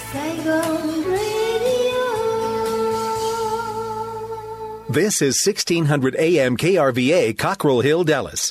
Saigon Radio. This is 1600 AM KRVA, Cockrell Hill, Dallas.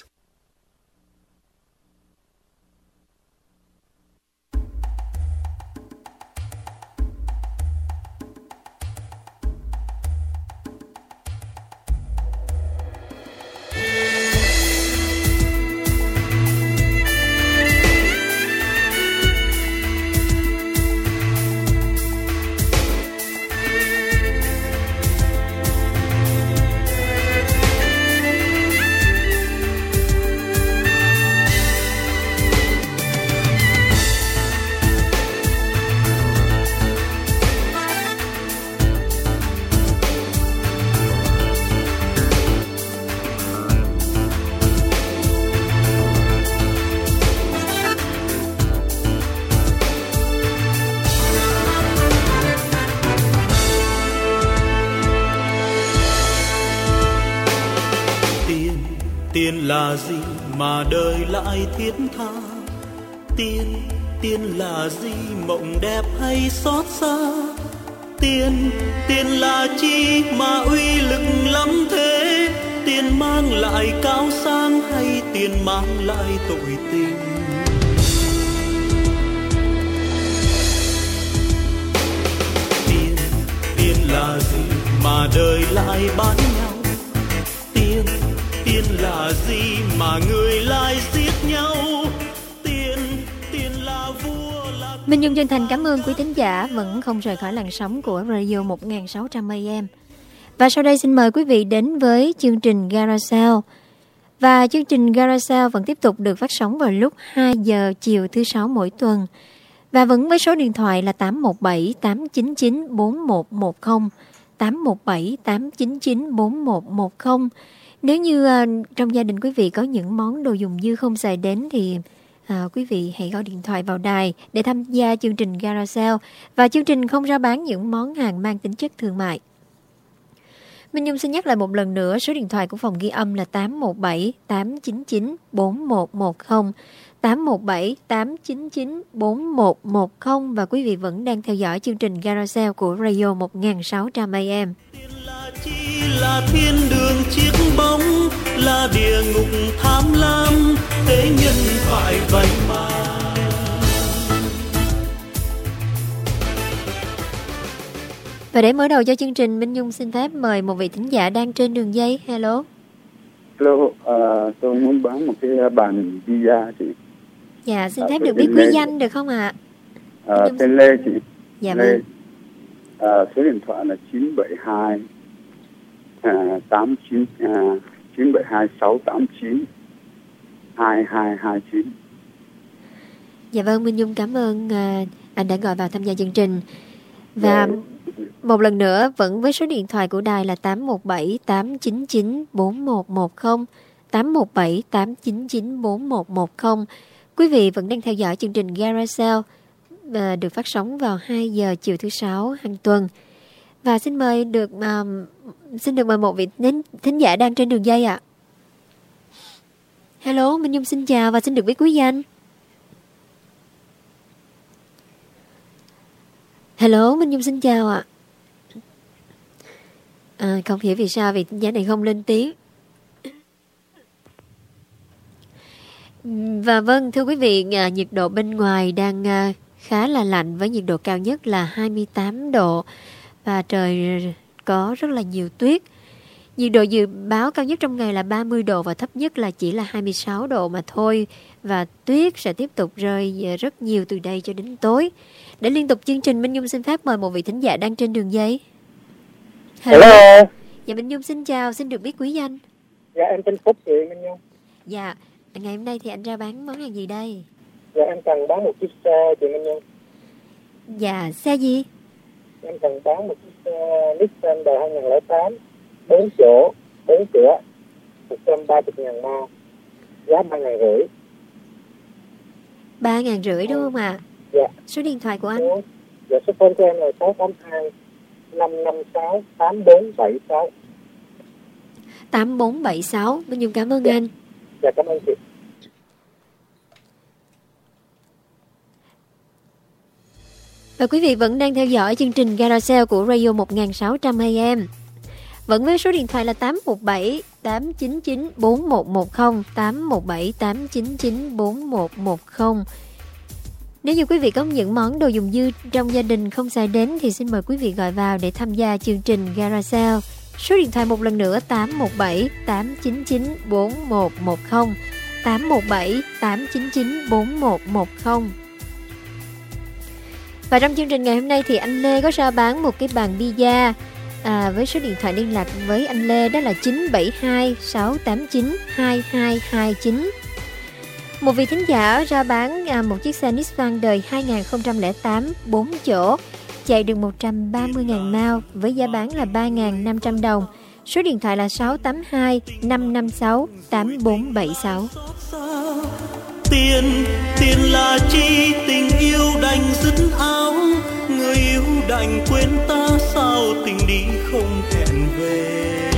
Tiền là gì mà đời lại thiết tha? Tiền là gì mộng đẹp hay xót xa? Tiền là chi mà uy lực lắm thế? Tiền mang lại cao sang hay tiền mang lại tội tình? Tiền là gì mà đời lại bán nhau? Tiền là gì mà người lại giết nhau? Tiền là vua là... Minh Nhung chân thành cảm ơn quý thính giả vẫn không rời khỏi làn sóng của Radio 1600 AM. Và sau đây xin mời quý vị đến với chương trình Garasale. Và chương trình Garasale vẫn tiếp tục được phát sóng vào lúc 2 giờ chiều thứ Sáu mỗi tuần. Và vẫn với số điện thoại là 817 899 4110, 817 899 4110. Nếu như trong gia đình quý vị có những món đồ dùng dư không xài đến thì quý vị hãy gọi điện thoại vào đài để tham gia chương trình Garasale. Và chương trình không rao bán những món hàng mang tính chất thương mại. Minh Nhung xin nhắc lại một lần nữa, số điện thoại của phòng ghi âm là 817 899 4110, 817 899 4110. Và quý vị vẫn đang theo dõi chương trình Garasale của Radio 1600 AM. Là thiên đường chiếc bóng, là địa ngục tham lam, thế nhân phải vậy mà. Và để mở đầu cho chương trình, Minh Nhung xin phép mời một vị thính giả đang trên đường dây. Hello. Hello, tôi muốn bán một cái bàn pizza chị. Dạ, xin phép được biết quý danh được không ạ? Tên Lê chị. Dạ Lê. vâng. Số điện thoại là 972 972 689 2229. Dạ vâng, Minh Nhung cảm ơn anh đã gọi vào tham gia chương trình. Và một lần nữa vẫn với số điện thoại của đài là 817 899 4110, 817 899 4110. Quý vị vẫn đang theo dõi chương trình Garasale được phát sóng vào 2 giờ chiều thứ Sáu hàng tuần. Và xin được mời một vị thính giả đang trên đường dây ạ. Hello, Minh Nhung xin chào và xin được biết quý danh. Hello, Minh Nhung xin chào ạ. Không hiểu vì sao vị thính giả này không lên tiếng. Và vâng, thưa quý vị, nhiệt độ bên ngoài đang khá là lạnh với nhiệt độ cao nhất là 28 độ. Và trời có rất là nhiều tuyết. Nhiệt độ dự báo cao nhất trong ngày là 30 độ và thấp nhất là chỉ là 26 độ mà thôi. Và tuyết sẽ tiếp tục rơi rất nhiều từ đây cho đến tối. Để liên tục chương trình, Minh Nhung xin phép mời một vị thính giả đang trên đường dây. Hello. Dạ, Minh Nhung xin chào, xin được biết quý danh. Dạ, em tên Phúc chị Minh Nhung. Dạ, ngày hôm nay thì anh ra bán món hàng gì đây? Dạ, em cần bán một chiếc xe chị Minh Nhung. Dạ, xe gì? Em cần bán một chiếc xe Nissan đời 2008, 4 chỗ, 4 cửa, 130.000 mao, giá 3.500. 3.500 đúng không ạ? Dạ. Số điện thoại của anh? Dạ, số phone của em là 682 556 8476. 8476. Minh Nhung cảm ơn anh. Dạ, cảm ơn chị. Và quý vị vẫn đang theo dõi chương trình Garage của Radio 1600 AM. Vẫn với số điện thoại là 817 899 4110, 817 899 4110. Nếu như quý vị có những món đồ dùng dư trong gia đình không xài đến thì xin mời quý vị gọi vào để tham gia chương trình Garage. Số điện thoại một lần nữa 817 899 4110, 817 899 4110. Và trong chương trình ngày hôm nay thì anh Lê có ra bán một cái bàn pizza với số điện thoại liên lạc với anh Lê đó là 972 689 2229. Một vị thính giả ra bán một chiếc xe Nissan đời 2008 4 chỗ chạy được 130.000 mile với giá bán là 3.500 đồng. Số điện thoại là 682 556 8476. Tiền là chi, tình yêu đành dứt áo, người yêu đành quên ta, sao tình đi không hẹn về.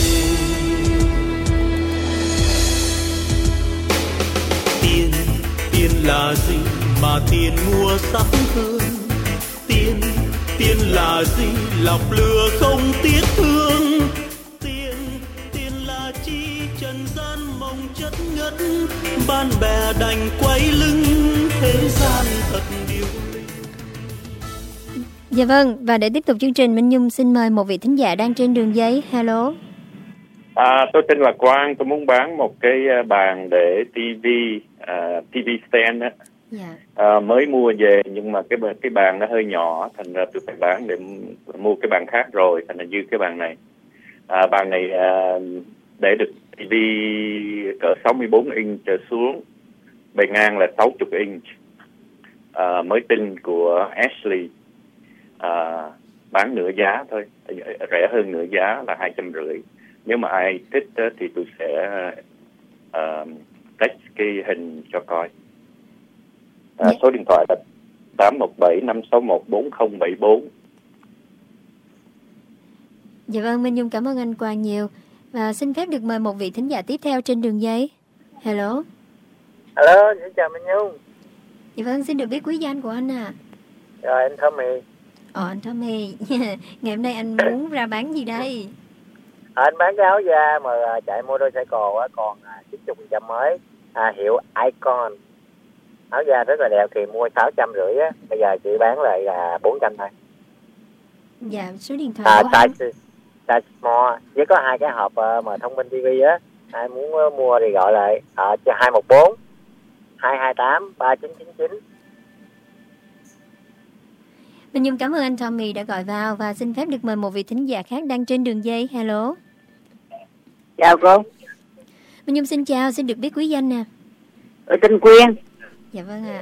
Tiền là gì mà tiền mua sắc hương, tiền là gì lọc lừa không tiếc thương. Tiền là chi, trần gian mong chất ngất, bạn bè đành quay lưng, thế gian thật điêu linh. Dạ vâng, và để tiếp tục chương trình, Minh Nhung xin mời một vị thính giả đang trên đường dây. Hello. Tôi tên là Quang, tôi muốn bán một cái bàn để TV stand á. Dạ. Mới mua về nhưng mà cái bàn nó hơi nhỏ, thành ra tôi phải bán để mua cái bàn khác rồi, thành ra dư cái bàn này. Bàn này để được TV cỡ 64 inch trở xuống, bề ngang là 60 inch, mới tinh của Ashley, bán nửa giá thôi, rẻ hơn nửa giá là 250. Nếu mà ai thích thì tôi sẽ text cái hình cho coi. Số điện thoại là 817 561 4074. Dạ vâng, Minh Nhung cảm ơn anh Quang nhiều. Và xin phép được mời một vị thính giả tiếp theo trên đường dây. Hello. Hello, xin chào Minh Nhung. Dạ vâng, xin được biết quý danh của anh à. Rồi, anh Tommy. Anh Tommy. Ngày hôm nay anh muốn ra bán gì đây? Anh bán cái áo da mà chạy motorcycle á, còn 90% mới, hiệu Icon. Áo da rất là đẹp, thì mua 650 á, bây giờ chị bán lại là 400 thôi. Dạ, số điện thoại của anh. Size small, với có 2 cái hộp mà thông minh TV á, ai muốn mua thì gọi lại cho 214 228 3999. Minh Nhung cảm ơn anh Tommy đã gọi vào và xin phép được mời một vị thính giả khác đang trên đường dây. Hello. Chào cô. Minh Nhung xin chào, xin được biết quý danh nè. Ở Tân Quyên. Dạ vâng ạ.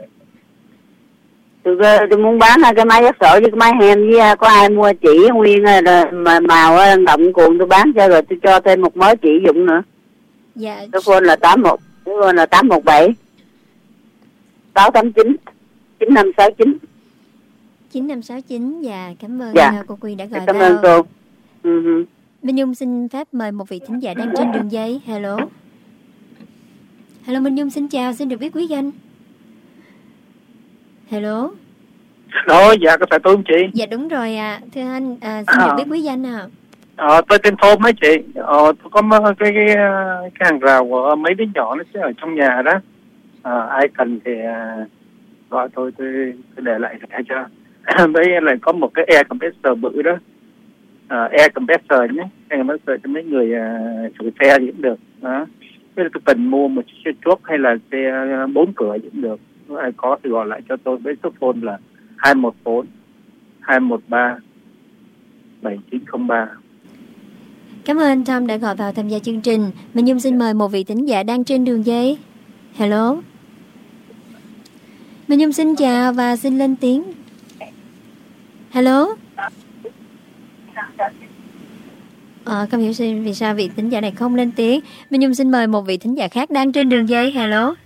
Tôi muốn bán cái máy ép sợi với cái máy hem, với có ai mua chỉ nguyên mà màu động cuộn tôi bán cho, rồi tôi cho thêm một mớ chỉ dụng nữa. Dạ. Cái phone là 817 689 9569. 9569. Dạ, cảm ơn cô Quyên đã gọi cảm vào. Cảm ơn cô. Minh Nhung xin phép mời một vị thính giả đang trên đường dây. Hello. Hello Minh Nhung xin chào, xin được biết quý danh. Hello. Dạ có phải tôi không chị? Dạ đúng rồi ạ. Thưa anh, xin được biết quý danh nào. Tôi tên Thôm mấy chị. Tôi có cái hàng rào của mấy đứa nhỏ nó sẽ ở trong nhà đó. Ai cần thì gọi tôi để lại thẻ cho. Với lại có một cái air compressor bự đó. Air compressor nhé. Air compressor cho mấy người chủ xe thì cũng được. Đó. Tôi cần mua một chiếc xe truck hay là xe 4 cửa cũng được. Nếu ai có thì gọi lại cho tôi với số phone là 214 213 7903. Cảm ơn anh Tom đã gọi vào tham gia chương trình. Minh Nhung xin mời một vị thính giả đang trên đường dây. Hello. Minh Nhung xin chào và xin lên tiếng. Hello. Không hiểu vì sao vị thính giả này không lên tiếng. Minh Nhung xin mời một vị thính giả khác đang trên đường dây. Hello.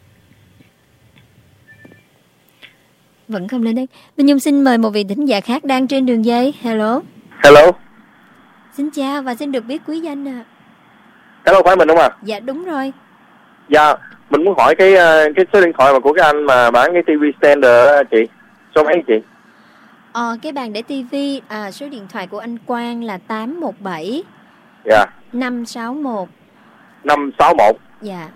Vẫn không lên tiếng. Minh Nhung xin mời một vị thính giả khác đang trên đường dây. Hello. Hello. Xin chào và xin được biết quý danh ạ. Hello, phải mình không ạ? Dạ đúng rồi. Dạ, mình muốn hỏi cái số điện thoại mà của cái anh mà bán cái TV stand chị. Số mấy chị? Cái bàn để tivi, số điện thoại của anh Quang là 817 Dạ. 561 561 dạ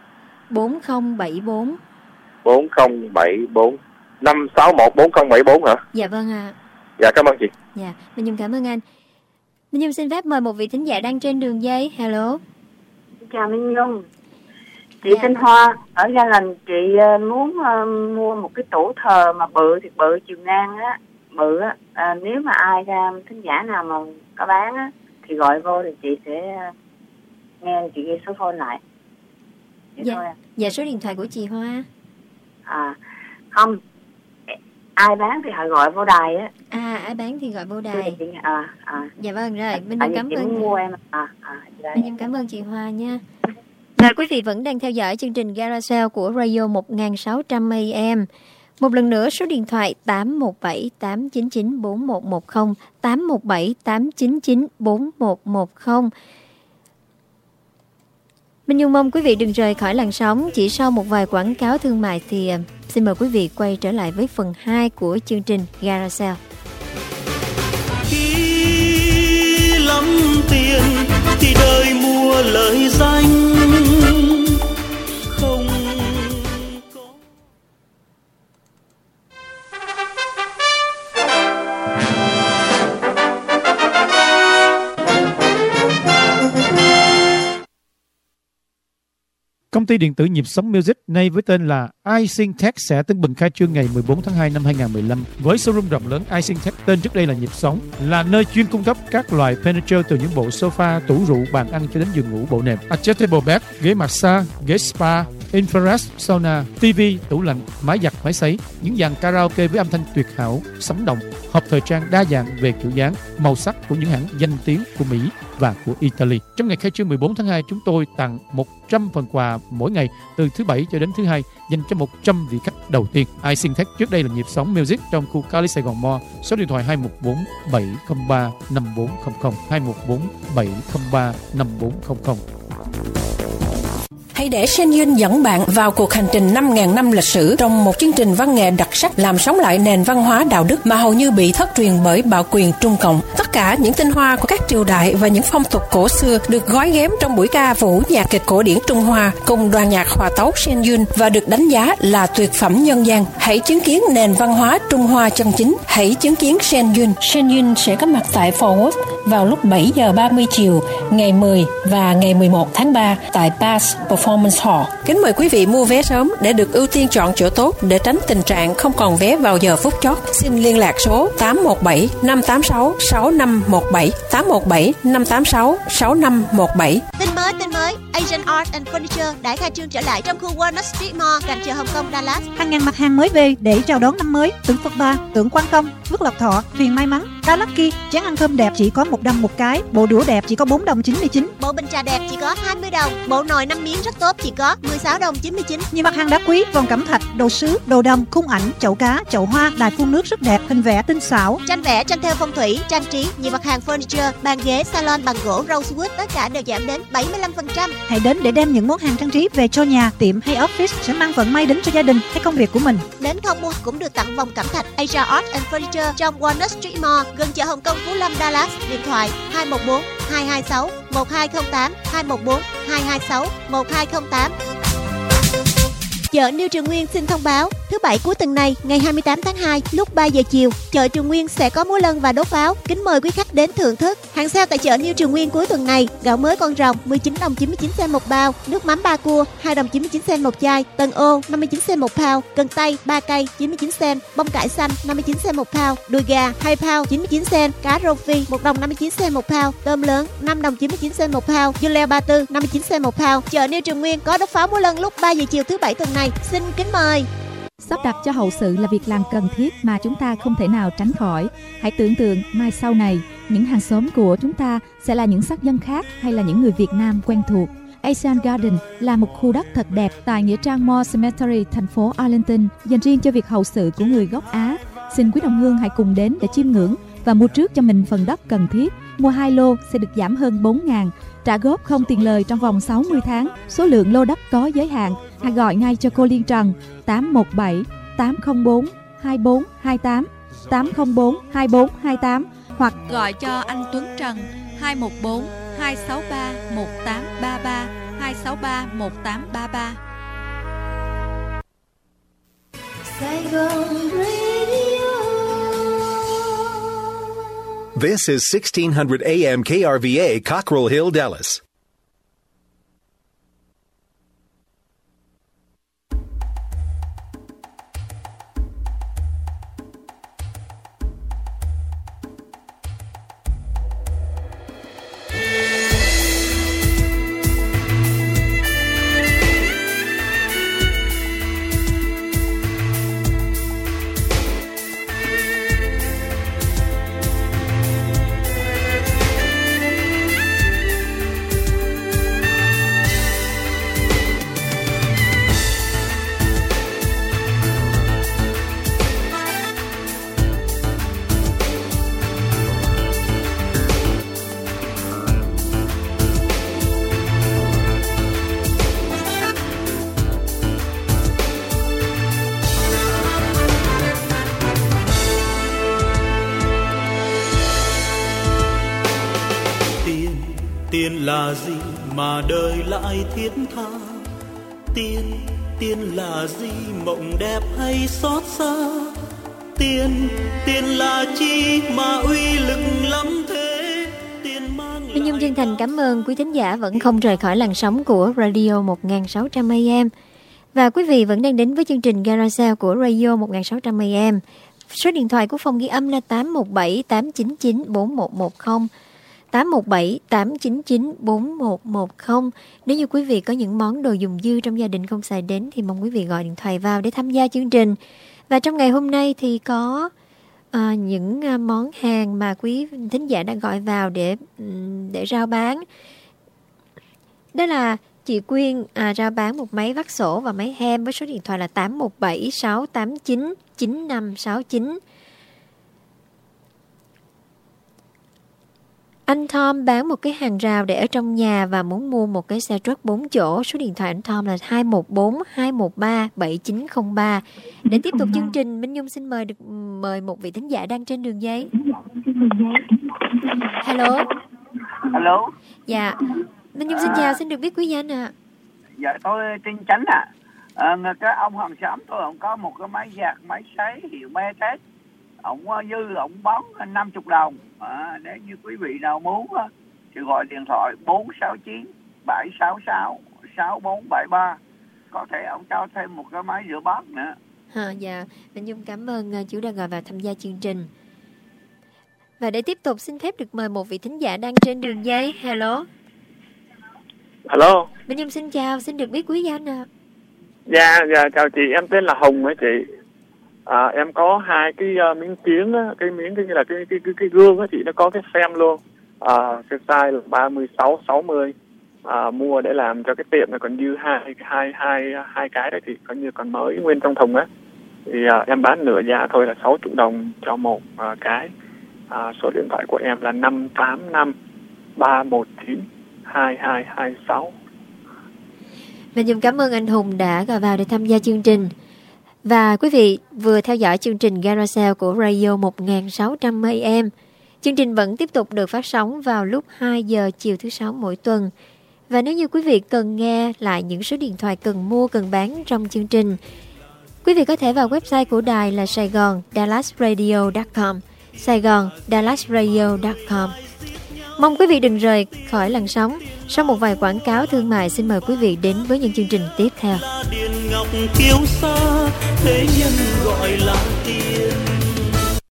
4074 4074 561 4074 hả? Dạ vâng ạ. Dạ cảm ơn chị. Dạ, Minh Nhung cảm ơn anh. Minh Nhung xin phép mời một vị thính giả đang trên đường dây. Hello. Chào Minh Nhung. Chị tên Hoa ở Gia Đình. Chị muốn mua một cái tủ thờ mà bự thì bự, chiều ngang á, bự á. Nếu mà ai thính giả nào mà có bán á thì gọi vô thì chị sẽ nghe chị ghi số phone lại. Dạ số điện thoại của chị Hoa. Không, ai bán thì họ gọi vô đài á. Ai bán thì gọi vô đài. Dạ vâng rồi, Minh Nhung cảm ơn. Mua em. Minh Nhung cảm ơn chị Hoa nha. Rồi quý vị vẫn đang theo dõi chương trình Garage của Radio 1600 AM. Một lần nữa số điện thoại 817 899 4110 817 899 4110. Minh Nhung mong quý vị đừng rời khỏi làn sóng. Chỉ sau một vài quảng cáo thương mại thì xin mời quý vị quay trở lại với phần 2 của chương trình Garage. Khi lắm tiền thì đời mua lời danh. Không có. Công ty điện tử nhịp sống Music nay với tên là iSyncTech sẽ tưng bừng khai trương ngày 14 tháng 2 năm 2015 với showroom rộng lớn. iSyncTech tên trước đây là Nhịp Sống, là nơi chuyên cung cấp các loại furniture từ những bộ sofa, tủ rượu, bàn ăn cho đến giường ngủ, bộ nệm, adjustable bed, ghế massage, ghế spa, infrared sauna, TV, tủ lạnh, máy giặt, máy sấy, những dàn karaoke với âm thanh tuyệt hảo, sống động, hộp thời trang đa dạng về kiểu dáng, màu sắc của những hãng danh tiếng của Mỹ và của Italy. Trong ngày khai trương 14 tháng 2, chúng tôi tặng 100 phần quà mỗi ngày từ thứ Bảy cho đến thứ Hai dành cho 100 vị khách đầu tiên. iSyncTech trước đây là Nhịp Sống Music trong khu Cali Sài Gòn Mall. Số điện thoại 214 703 5400 214 703 5400. Hãy để Shen Yun dẫn bạn vào cuộc hành trình 5.000 năm lịch sử trong một chương trình văn nghệ đặc sắc làm sống lại nền văn hóa đạo đức mà hầu như bị thất truyền bởi bạo quyền Trung Cộng. Tất cả những tinh hoa của các triều đại và những phong tục cổ xưa được gói ghém trong buổi ca vũ nhạc kịch cổ điển Trung Hoa cùng đoàn nhạc hòa tấu Shen Yun và được đánh giá là tuyệt phẩm nhân gian. Hãy chứng kiến nền văn hóa Trung Hoa chân chính. Hãy chứng kiến Shen Yun. Shen Yun sẽ có mặt tại Forward vào lúc 7 giờ 30 chiều ngày 10 và ngày 11 tháng 3 tại Bass Performance Hall. Kính mời quý vị mua vé sớm để được ưu tiên chọn chỗ tốt để tránh tình trạng không còn vé vào giờ phút chót. Xin liên lạc số 817 586 6517 817 586 6517. Tin mới, Asian Art and Furniture đã khai trương trở lại trong khu Walnut Street Mall gần chợ Hồng Kông, Dallas. Hàng ngàn mặt hàng mới về để chào đón năm mới. Tượng Phật Bà, tượng Quan Công, Phước Lộc Thọ, thuyền may mắn, cá Lucky, chén ăn cơm đẹp chỉ có 1 đồng một cái, bộ đũa đẹp chỉ có 4 đồng 99, bộ bình trà đẹp chỉ có 20 đồng, bộ nồi 5 miếng rất tốt chỉ có 16 đồng 99. Nhiều mặt hàng đá quý, vòng cẩm thạch, đồ sứ, đồ đồng, khung ảnh, chậu cá, chậu hoa, đài phun nước rất đẹp, hình vẽ tinh xảo, tranh vẽ, tranh theo phong thủy, trang trí, nhiều mặt hàng furniture, bàn ghế, salon bằng gỗ rosewood tất cả đều giảm đến 75%. Hãy đến để đem những món hàng trang trí về cho nhà, tiệm hay office sẽ mang vận may đến cho gia đình hay công việc của mình. Đến không mua cũng được tặng vòng cẩm thạch Asia Art and Furniture trong Walnut Street Mall gần chợ Hồng Kông, Phú Lâm, Dallas. Điện thoại 214 226 1208 214 226 1208. Chợ New Trường Nguyên xin thông báo, thứ Bảy cuối tuần này, ngày 28 tháng 2, lúc 3 giờ chiều, chợ Trường Nguyên sẽ có múa lân và đốt pháo. Kính mời quý khách đến thưởng thức. Hàng sale tại chợ New Trường Nguyên cuối tuần này: gạo mới con rồng 19 đồng 99 cent một bao, nước mắm ba cua 2 đồng 99 cent một chai, tần ô 59 cent một pound, cần tây 3 cây 99 cent, bông cải xanh 59 cent một pound, đùi gà 2 pound 99 cent, cá rô phi 1 đồng 59 cent một pound, tôm lớn 5 đồng 99 cent một pound, dưa leo 34 59 cent một pound. Chợ New Trường Nguyên có đốt pháo múa lân lúc 3 giờ chiều thứ Bảy tuần này. Xin kính mời. Sắp đặt cho hậu sự là việc làm cần thiết mà chúng ta không thể nào tránh khỏi. Hãy tưởng tượng mai sau này, những hàng xóm của chúng ta sẽ là những sắc dân khác hay là những người Việt Nam quen thuộc. Asian Garden là một khu đất thật đẹp tại Nghĩa Trang Moore Cemetery, thành phố Arlington, dành riêng cho việc hậu sự của người gốc Á. Xin quý đồng hương hãy cùng đến để chiêm ngưỡng và mua trước cho mình phần đất cần thiết. Mua 2 lô sẽ được giảm hơn 4.000, trả góp không tiền lời trong vòng 60 tháng. Số lượng lô đất có giới hạn. Hãy gọi ngay cho cô Liên Trần 817 804 2428 804 2428 hoặc gọi cho anh Tuấn Trần 214 263 1833 263 1833. Saigon Radio. This is 1600 AM KRVA, Cockrell Hill, Dallas. Tiền là gì mà đời lại thiết tha? Tiền là gì mộng đẹp hay xót xa? Tiền là chi mà uy lực lắm thế? Tiền mang Minh Nhung chân thành cảm ơn quý thính giả vẫn không rời khỏi làn sóng của Radio 1600 AM. Và quý vị vẫn đang đến với chương trình Garage của Radio 1600 AM. Số điện thoại của phòng ghi âm là 817 899 4110. 817 899 4110. Nếu như quý vị có những món đồ dùng dư trong gia đình không xài đến thì mong quý vị gọi điện thoại vào để tham gia chương trình. Và trong ngày hôm nay thì có những món hàng mà quý thính giả đã gọi vào để rao bán. Đó là chị Quyên rao bán một máy vắt sổ và máy hem với số điện thoại là 817 689 9569. Anh Tom bán một cái hàng rào để ở trong nhà và muốn mua một cái xe truck 4 chỗ. Số điện thoại anh Tom là 214 213 7903. Để tiếp tục chương trình, Minh Nhung xin mời một vị thính giả đang trên đường dây. Hello. Hello. Dạ. Minh Nhung xin chào, xin được biết quý danh ạ. Dạ tôi tên Chánh ạ. Cái ông hàng xóm tôi, ông có một cái máy giặt, máy sấy hiệu Metex. Ông dư, ông bón 50 đồng. Nếu như quý vị nào muốn thì gọi điện thoại 469 766 6473. Có thể ông cho thêm một cái máy rửa bát nữa. Dạ, Minh Nhung cảm ơn chú đã gọi vào tham gia chương trình. Và để tiếp tục xin phép được mời một vị thính giả đang trên đường dây. Hello. Hello. Minh Nhung xin chào, xin được biết quý danh ạ. Dạ, chào chị, em tên là Hùng ấy chị. Em có hai cái miếng kiếng á, cái miếng như là cái gương á chị, nó có cái xem luôn. Cái size là 36 60. Mua để làm cho cái tiệm này còn dư hai cái đấy thì coi như còn mới nguyên trong thùng á. Thì em bán nửa giá thôi là 60 đồng cho một cái. Số điện thoại của em là 585 319 2226. Mình Dung cảm ơn anh Hùng đã gọi vào để tham gia chương trình. Và quý vị vừa theo dõi chương trình Garage của Radio 1600 AM. Chương trình vẫn tiếp tục được phát sóng vào lúc 2 giờ chiều thứ Sáu mỗi tuần. Và nếu như quý vị cần nghe lại những số điện thoại cần mua, cần bán trong chương trình, quý vị có thể vào website của đài là saigon-dallasradio.com, saigon-dallasradio.com. Mong quý vị đừng rời khỏi làn sóng. Sau một vài quảng cáo thương mại, xin mời quý vị đến với những chương trình tiếp theo. Điện ngọc kiêu sa thế nhân gọi là tiền.